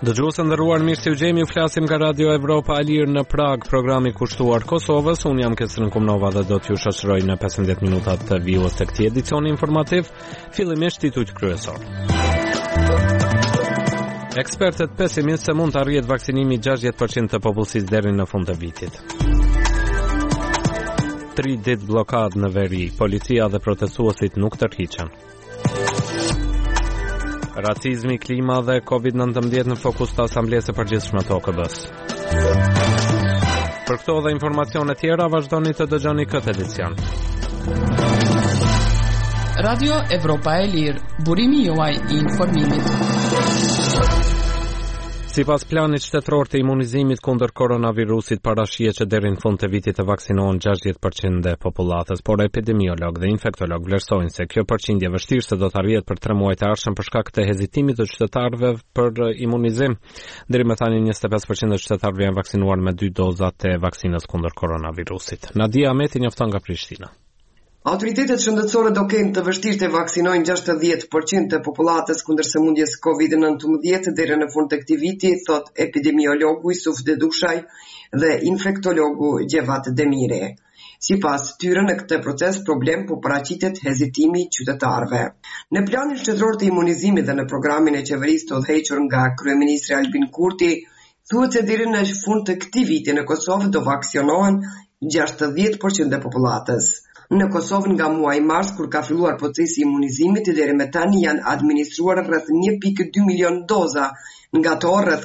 Dëgjues nderuar, mirë se u gjemi, flasim nga Radio Evropa e Lirë në Prag, programi kushtuar Kosovës. Unë jam Kesrin Kumnova dhe do t'ju shoqëroj në 15 minutat të vijës të këtij edicioni informativ. Fillimisht titujt kryesor. Ekspertët pesimistë se mund të arrihet vaksinimi 60% të popullsisë deri në fund të vitit. 3 ditë blokadë në veri, policia dhe protestuesit nuk tërhiqen. Racizmi, klima dhe COVID-19 në fokus të Asamblesë së Përgjithshme të OKB-s. Për këto dhe informacione tjera, vazhdoni të dëgjoni këtë edicion. Radio Evropa e Lirë, burimi juaj I informimit. Sipas planit shtetëror të imunizimit kundër koronavirusit, parashihet që deri në fund të vitit të vaksinohen 60% e popullatës, por epidemiolog dhe infektolog vlerësojnë se kjo përqindje vështirëse do të arrihet për 3 muajt e ardhshëm për shkak të hezitimit të qytetarëve për imunizim. Deri më tani 25% e qytetarëve janë vaksinuar me 2 doza të vaksinës kundër koronavirusit. Nadia Ahmeti njofton nga Prishtina. Autoritetet shëndetësore do kenë të vështirë të vaksinojnë 60% të popullatës kundër sëmundjes COVID-19 deri në fund të këtij viti, thot epidemiologu Yusuf Dedushaj dhe infektologu Gjevat Demire. Sipas tyre, në këtë proces problem po paraqitet hezitimi I qytetarëve. Në planin shtetëror të imunizimit dhe në programin e qeverisë të udhëhequr nga kryeministri Albin Kurti, thuhet se deri në fund të këtij viti në Kosovë do vaksinohen 60% e popullatës. Në Kosovë nga muaji mars, kur ka filluar procesi I imunizimit, deri më tani janë administruar rreth 1.2 milion doza, nga to rreth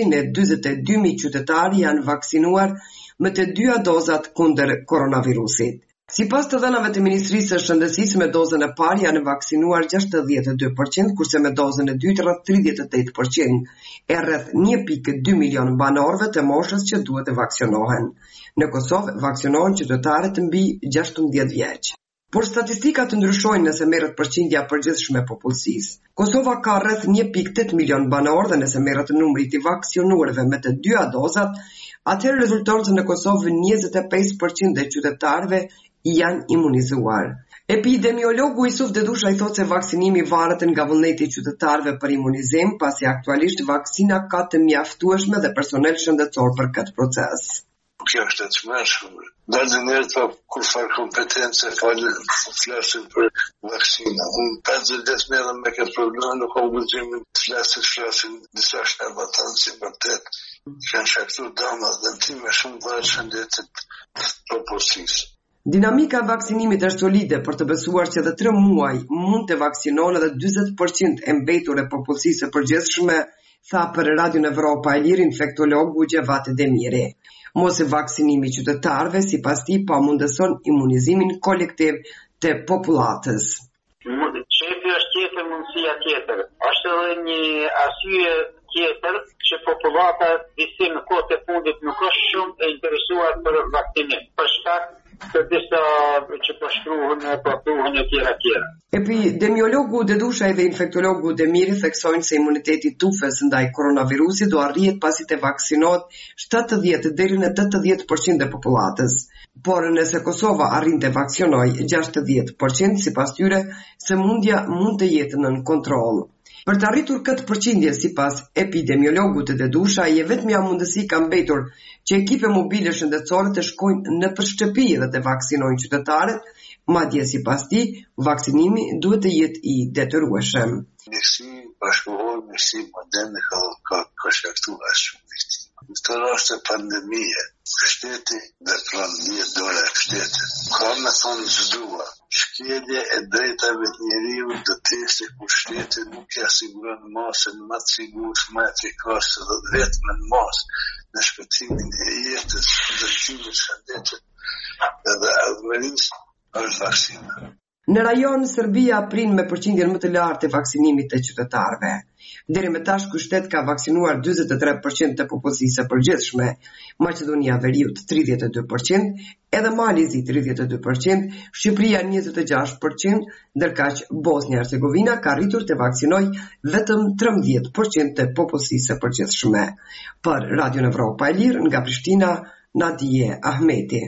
442.000 qytetarë janë vaksinuar me të dyja dozat kundër koronavirusit. Sipas të dhënave të Ministrisë së Shëndetësisë, me dozën e parë janë vaksinuar 62%, kurse me dozën e dytë rreth 38%, e rreth 1.2 milion banorëve të moshës që duhet të vaksinohen. Në Kosovë vaksinohen qytetarët mbi 16 vjeç. Por statistikat ndryshojnë nëse merret përqindja përgjithshme e popullsisë. Kosova ka rreth 1.8 milion banor dhe nëse merret numri I vaksinuarve me të dyja dozat, atëherë rezulton se në Kosovë 25% e qytetarëve janë imunizuar. Epidemiologu Yusuf Dedushaj thotë se vaksinimi varet nga vullneti I qytetarëve për imunizim, pasi aktualisht vaksina ka të mjaftueshme dhe personel shëndetësor për këtë proces. Kjo është e çmeshme. Dalë njerëz kur farë kompetence flasin për vaksina. Unë 50 vjet merrem me këtë problem, nuk ka guximin të flasin disa shërbëtarë si vërtet kanë shkaktuar dëme dhe ndime shumë të shëndetit popullsisë. Dinamika e vaksinimit është solide për të besuar që edhe 3 muaj mund të vaksinohen edhe 40% e mbetur e popullsisë së përgjithshme, tha për Radio Evropa e Lirë infektologu Gjevat Demire. Mos e vaksinimi I qytetarëve sipas tij pamundëson imunizimin kolektiv të popullatës. Çepi është tjetër mundësia tjetër. Është edhe një arsye tjetër që popullata disi në kohët e fundit nuk është shumë e interesuar për vaksinim, për shkak të disa që përshkruhen e tjera. Epidemiologu Dedushaj dhe infektologu Demiri theksojnë se imuniteti tufës ndaj koronavirusit do arrihet pasi të vaksinohet 70 deri në 80% e popullatës. Por nëse Kosova arrin të vaksinojë 60%, sipas tyre, sëmundja mund të jetë nën kontroll. Për të arritur këtë përqindje, sipas epidemiologut të Dedushaj, vetmja mundësi ka mbetur që ekipe mobile shëndetësore të shkojnë në shtëpi dhe të vaksinojnë qytetarët, madje sipas tij, vaksinimi duhet të jetë I detyrueshëm. Njësi bashkëkohor, njësi moderne ka shkaktuar shumë viktima. Në këtë rast e pandemie, shteti dhe plan 10 dora e shtetit ka me thonë zdua. Shkelje e drejtave të njeriut të testi ku shteti nuk I asiguron masën më të sigurt, më efikase dhe vetëm në masë në shpëtimin e jetës, ndërtimit shëndetit edhe ardhmërisë është vaksina. Në rajon, Serbia prin me përqindjen më të lartë të vaksinimit të qytetarëve. Deri më tash ky shtet ka vaksinuar 43% të popullsisë së përgjithshme, Maqedonia e Veriut 32%, edhe Malizi 32%, Shqipëria 26%, ndërkaq Bosnia-Hercegovina ka arritur të vaksinojë vetëm 13% të popullsisë së përgjithshme. Për Radio Evropa e Lirë nga Prishtina, Nadia Ahmeti.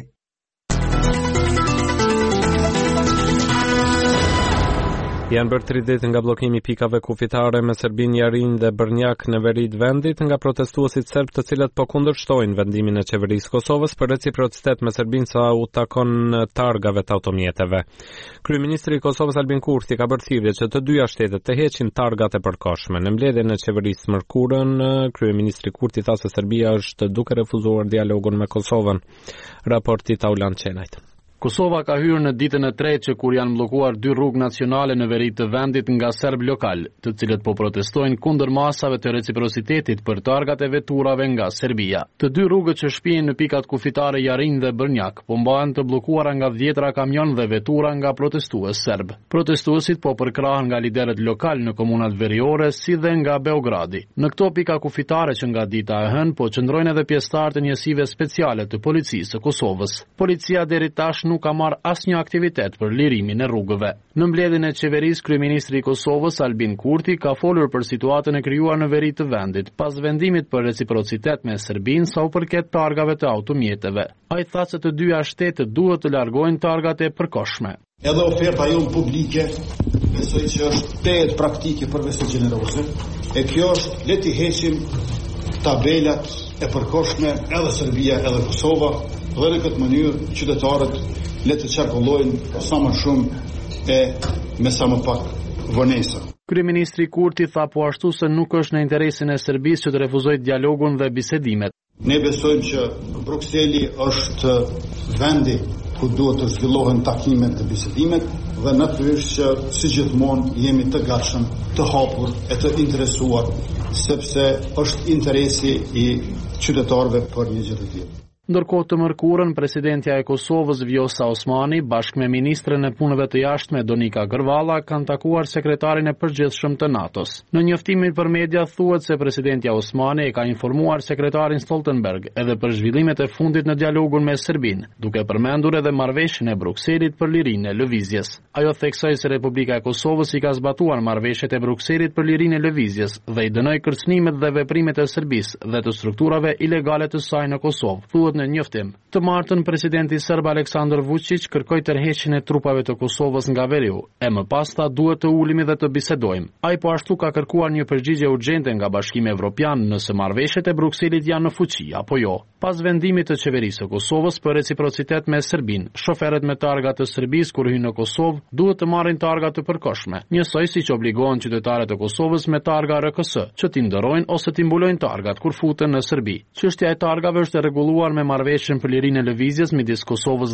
Janë bërë 3 ditë nga bllokimi i pikave kufitare me Serbinë, Jarin dhe Brnjak në veri të vendit nga protestuesit serb, të cilët po kundërshtojnë vendimin e qeverisë Kosovës për reciprocitet me Serbinë sa u takon targave të automjeteve. Kryeministri i Kosovës Albin Kurti ka bërë thirrje që të dyja shtetet të heqin targat e përkohshme. Në mbledhjen e qeverisë mërkurën, kryeministri Kurti tha se Serbia është duke refuzuar dialogun me Kosovën. Raporti Taulan Çenajt. Kosova ka hyrë në ditën e tretë që kur janë bllokuar 2 rrugë nacionale në veri të vendit nga serb lokal, të cilët po protestojnë kundër masave të reciprocitetit për targat e veturave nga Serbia. Të 2 rrugët që shpihen në pikat kufitare Jarin dhe Brnjak po mbahen të bllokuara nga 10 kamion dhe vetura nga protestues serb. Protestuesit po përkrahen nga liderët lokal në komunat veriore si dhe nga Beogradi. Në këto pika kufitare që nga dita e hënë po qëndrojnë edhe pjesëtarët e njësive speciale të policisë së Kosovës. Policia deri tash nuk ka marrë asnjë aktivitet për lirimin e rrugëve. Në mbledhjen e qeverisë, kryeministri i Kosovës Albin Kurti ka folur për situatën e krijuar në veri të vendit pas vendimit për reciprocitet me Serbinë sa u përket targave të automjeteve. Ai tha se të dyja shtetet duhet të largojnë targat e përkohshme. Edhe oferta jonë publike, besoj që është tejet praktike përveç të gjeneroze, e kjo është le t'i heqim tabelat e përkohshme edhe Serbia edhe Kosova, dhe në këtë mënyrë qytetarët le të qarkullojnë sa më shumë e me sa më pak vonesa. Kryeministri Kurti tha po ashtu se nuk është në interesin e Serbisë që të refuzojë dialogun dhe bisedimet. Ne besojmë që Brukseli është vendi ku duhet të zhvillohen takimet dhe bisedimet dhe natyrisht që si gjithmonë jemi të gatshëm, të hapur e të interesuar, sepse është interesi i qytetarëve për një gjë të tillë. Ndërkohë të mërkurën, presidentja e Kosovës Vjosa Osmani bashkë me ministren e punëve të jashtme Donika Gërvalla kanë takuar sekretarin e përgjithshëm të NATO-s. Në njoftimin për media thuhet se presidentja Osmani e ka informuar sekretarin Stoltenberg edhe për zhvillimet e fundit në dialogun me Serbinë, duke përmendur edhe marrëveshjen e Brukselit për lirinë e lëvizjes. Ajo theksoi se Republika e Kosovës i ka zbatuar marrëveshjet e Brukselit për lirinë e lëvizjes dhe i dënoi kërcënimet dhe veprimet e Serbisë dhe të strukturave ilegale të saj në Kosovë. Në njoftim. Të martën, presidenti serb Aleksandar Vučić kërkoi tërheqjen e trupave të Kosovës nga veriu. E më pas tha duhet të ulemi dhe të bisedojmë. Ai po ashtu ka kërkuar një përgjigje urgjente nga Bashkimi Evropian nëse marrëveshjet e Brukselit janë në fuqi apo jo. Pas vendimit të qeverisë së Kosovës për reciprocitet me Serbinë, shoferët me targa të Serbisë kur hyjnë në Kosovë duhet të marrin targa të përkohshme, njësoj siç obligohen qytetarët e Kosovës me targa RKS, që t'i ndërojnë ose t'i mbulojnë targat kur futen në Serbi. Çështja e targave është rregulluar me marrëveshjen për lirinë e lëvizjes midis Kosovës